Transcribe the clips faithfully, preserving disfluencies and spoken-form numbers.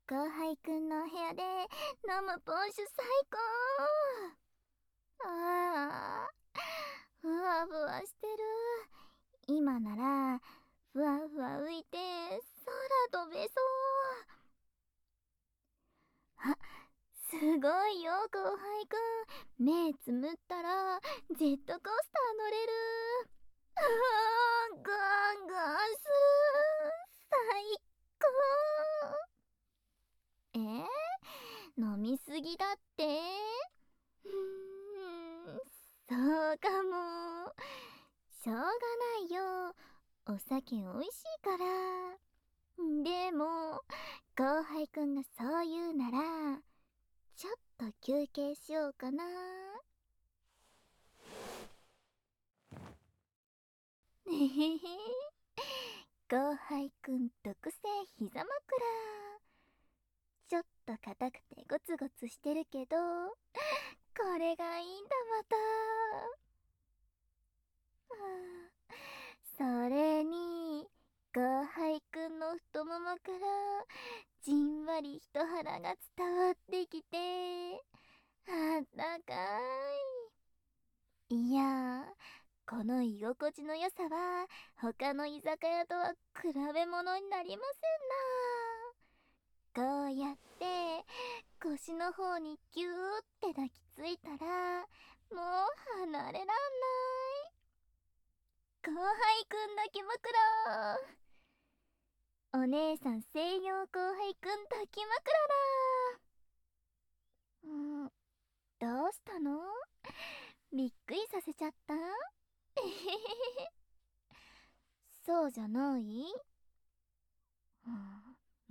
後輩くんのお部屋で飲むポン酒最高。ああ、ふわふわしてる。今ならふわふわ浮いて空飛べそう。あ、すごいよ後輩くん。目つむったらジェットコースター乗れる。あーガンガンする。最高。えー、飲みすぎだって。うーん、そうかも。しょうがないよ、お酒おいしいから。でも後輩くんがそう言うならちょっと休憩しようかな。ねへへ、後輩くん特製膝枕。ちょっと硬くてゴツゴツしてるけどこれがいいんだまた。はあ、それに後輩くんの太ももからじんわり一腹が伝わってきてあったかい。いやー、この居心地の良さは他の居酒屋とは比べ物になりませんな。こうやって腰の方にギューって抱きついたらもう離れらんない。後輩くん抱き枕。お姉さん専用後輩くん抱き枕だ。うん、どうしたの？びっくりさせちゃった？えへへへ。そうじゃない？うん、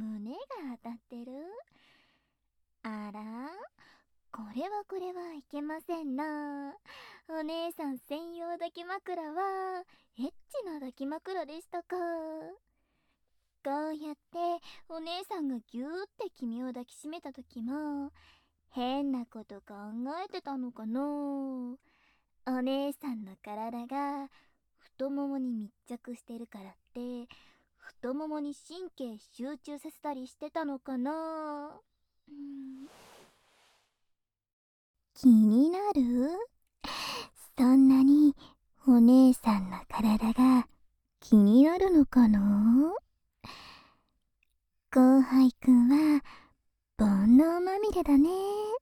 胸が当たってる？あら、これはこれはいけませんな。お姉さん専用抱き枕はエッチな抱き枕でしたか。こうやってお姉さんがギューって君を抱きしめた時も変なこと考えてたのかな。お姉さんの体が太ももに密着してるからって太ももに神経集中させたりしてたのかな。うん、気になる？そんなにお姉さんの体が気になるのかな。後輩くんは煩悩まみれだね。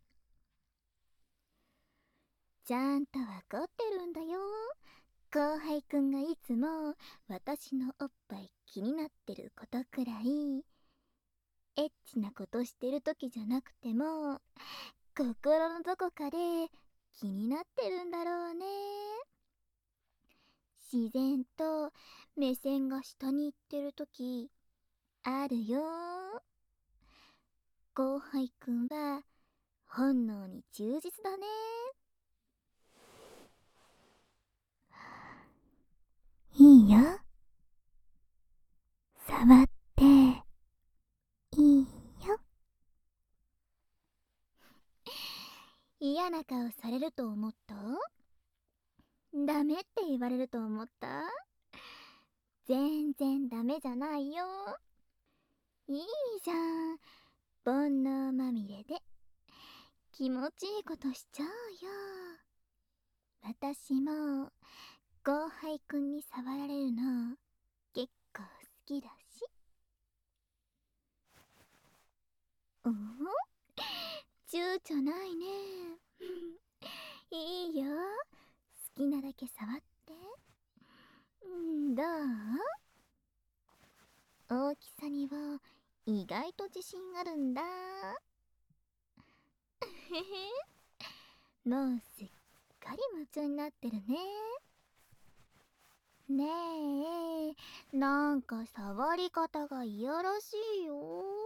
ちゃんとわかってるんだよ。後輩くんがいつも私のおっぱい気になってることくらいエッチなことしてる時じゃなくても心のどこかで気になってるんだろうね。自然と目線が下に行ってる時あるよ。後輩くんは本能に忠実だね。いいよ、触っていいよ。嫌な顔されると思った？ダメって言われると思った？全然ダメじゃないよ。いいじゃん、煩悩まみれで気持ちいいことしちゃうよ。私も後輩くんに触られるの結構好きだし。おお、躊躇ないね。いいよ、好きなだけ触って。んどう？大きさには意外と自信あるんだ。へへ、もうすっかり夢中になってるね。ねえ、なんか触り方がいやらしいよ。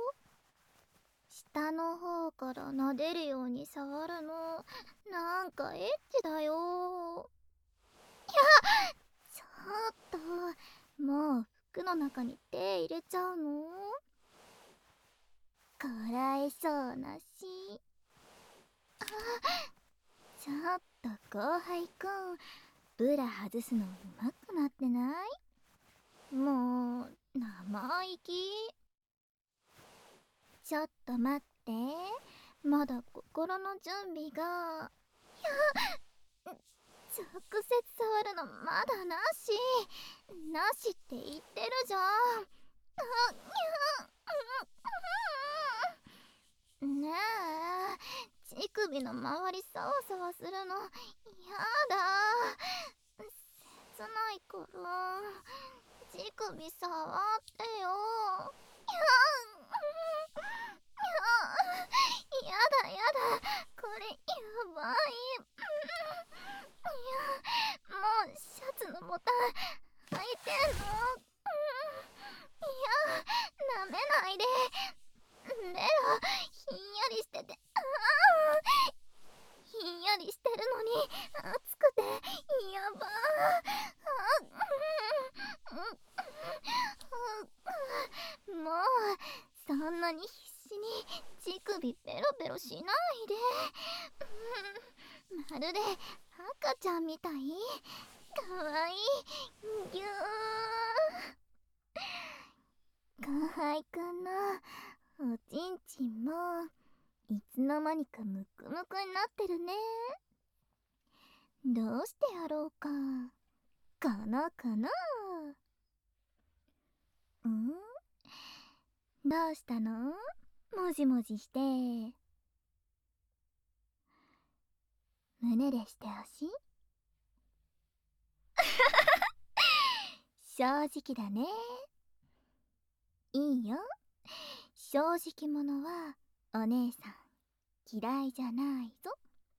下の方から撫でるように触るのなんかエッチだよ。いや、ちょっともう服の中に手入れちゃうの？こらえそうなし。あ、ちょっと後輩くんブラ外すのうまくなってない？もう生意気。 ちょっと待って、まだ心の準備が。いや、直接触るのまだなし。なしって言ってるじゃん。あ、にゃねえ、乳首の周りサワサワするのやだ。切ないから乳首触ってよ。ややだやだ、これやばい。いや、もうシャツのボタン開いてんの。いや、舐めないで。レロ、ひんやりしてて、ああ、ひんやりしてるのに熱くてやばー。もうそんなに必死に乳首ペロペロしないで。まるで赤ちゃんみたい。かわいい。ぎゅー。後輩くんのおちんちんもいつの間にかムクムクになってるね。どうしてやろうか。かなかな。ん？どうしたの？もじもじして。胸でしてほしい？正直だね。いいよ。正直者はお姉さん嫌いじゃないぞ。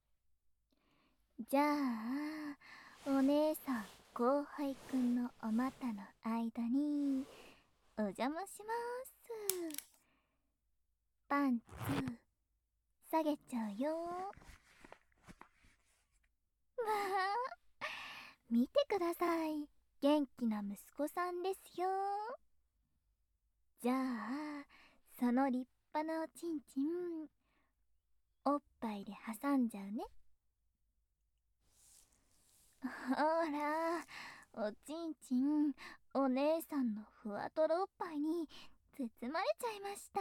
じゃあお姉さん後輩くんのお股の間にお邪魔します。パンツ下げちゃうよ。わあ、見てください。元気な息子さんですよ。じゃあその立派なおちんちんおっぱいで挟んじゃうね。ほら、おちんちんお姉さんのふわとろおっぱいに包まれちゃいました。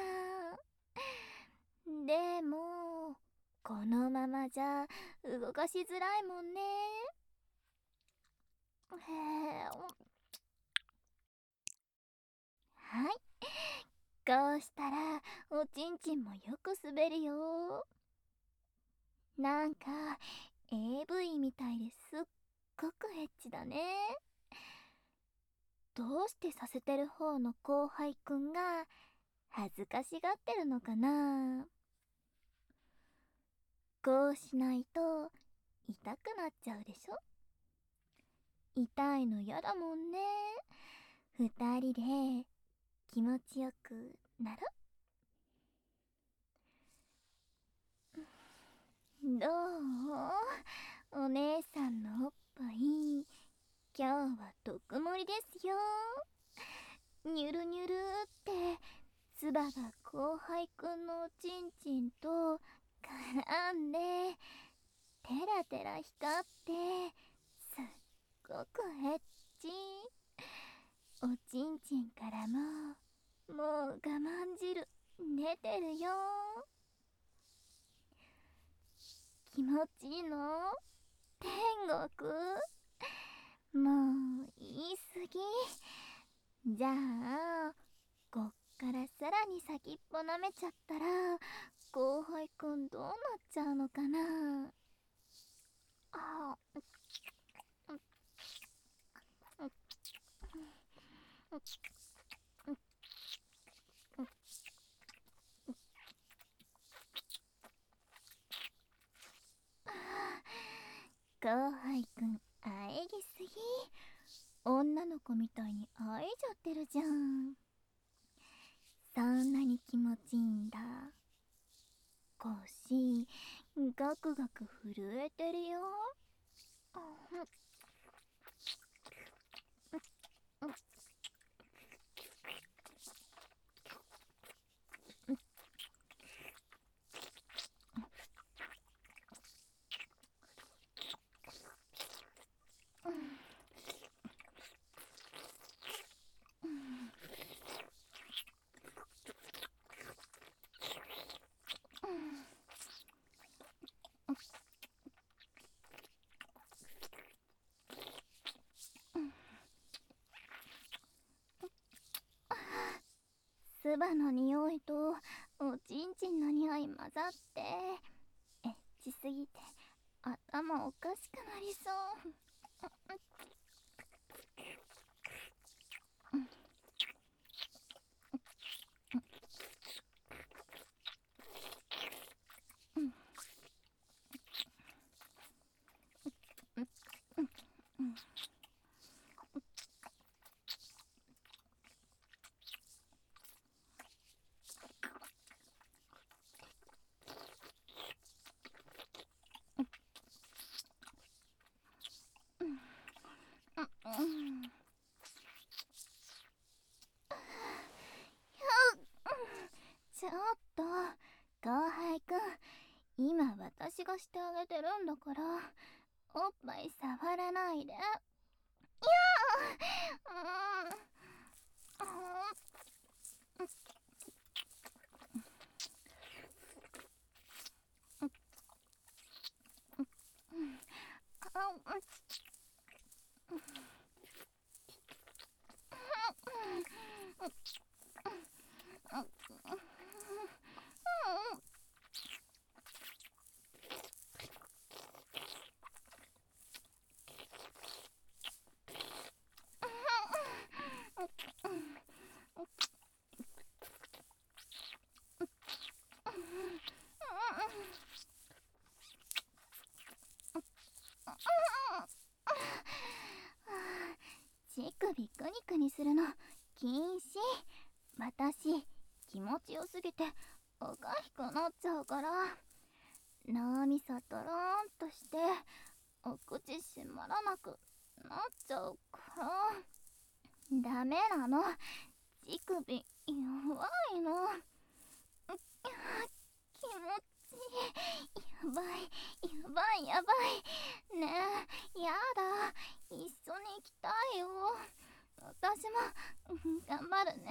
でもこのままじゃ動かしづらいもんね。へえ。はい、こうしたらおちんちんもよく滑るよ。なんか エーブイ みたいですっごくエッチだね。どうしてさせてる方の後輩くんが恥ずかしがってるのかな。こうしないと痛くなっちゃうでしょ。痛いのやだもんね。二人で気持ちよくなろ。どう？お姉さんのおっぱい今日は特盛りですよ。ニュルニュルってつばが後輩くんのおちんちんと絡んでテラテラ光ってすっごくエッチ。おちんちんからももう我慢汁出てるよ。気持ちいいの？天国？もう言い過ぎ。じゃあこっからさらに先っぽ舐めちゃったら後輩くんどうなっちゃうのかな。あ後輩くんあえぎすぎ。女の子みたいにあえちゃってるじゃん。そんなに気持ちいいんだ。腰ガクガク震えてるよ。 唾の匂いとおちんちんの匂い混ざってエッチすぎて頭おかしくなりそう。ちょっと後輩くん、今私がしてあげてるんだからおっぱい触らないで。いやー、うん乳首くにくにするの禁止。私気持ちよすぎておかしくなっちゃうから。脳みそドローンとしてお口閉まらなくなっちゃうからダメなの。乳首弱いの。気持ちいい。やばいやばいやばい。ねえ、やだ、一緒に行きたいよ。私も頑張るね。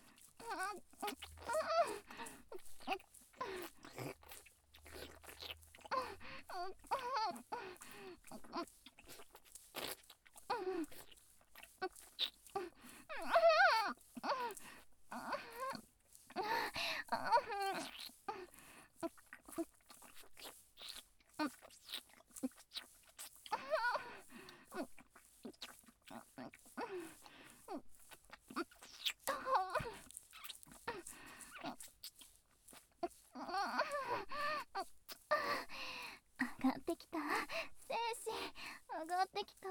上がってきた精子、上がってきた。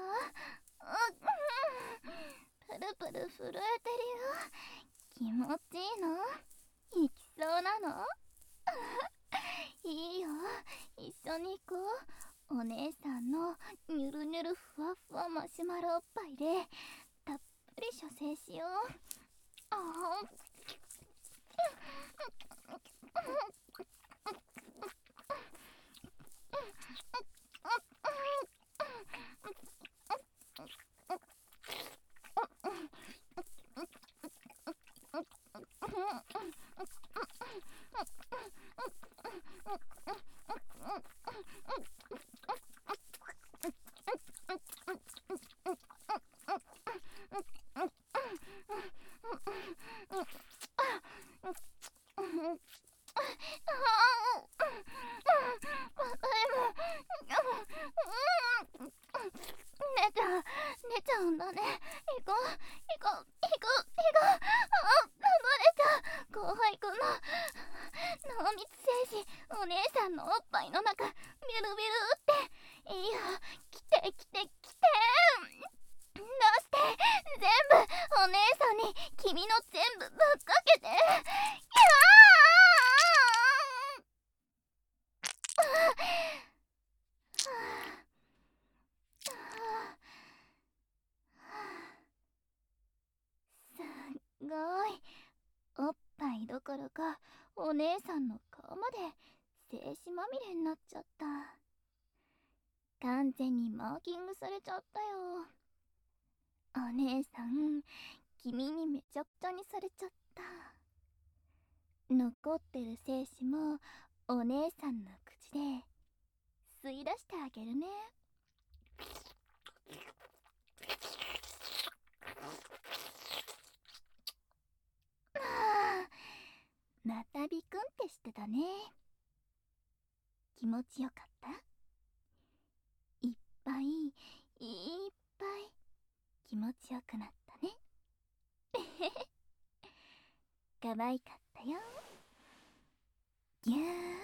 プルプル震えてるよ。気持ちいいの？行きそうなの？いいよ、一緒に行こう。お姉さんのニュルニュルふわふわマシュマロおっぱいでたっぷり射精しよう。ああ寝ちゃう、寝ちゃうんだね。行こう、行こう、行こう、行こう。あ、流れちゃう。後輩くんの濃密精子、お姉さんのおっぱいの中、ビュルビュルって。いいよ、来て来て来て。出して、全部お姉さんに君の全部ぶっかけて。いやすっごい。おっぱいどころかお姉さんの顔まで精子まみれになっちゃった。完全にマーキングされちゃったよ。お姉さん、君にめちゃくちゃにされちゃった。残ってる精子もお姉さんの口で吸い出してあげるね。ああ、 またビクンってしてたね。気持ちよかった？いっぱいいっぱい気持ちよくなったね。可愛かったよ。ぎゅーっ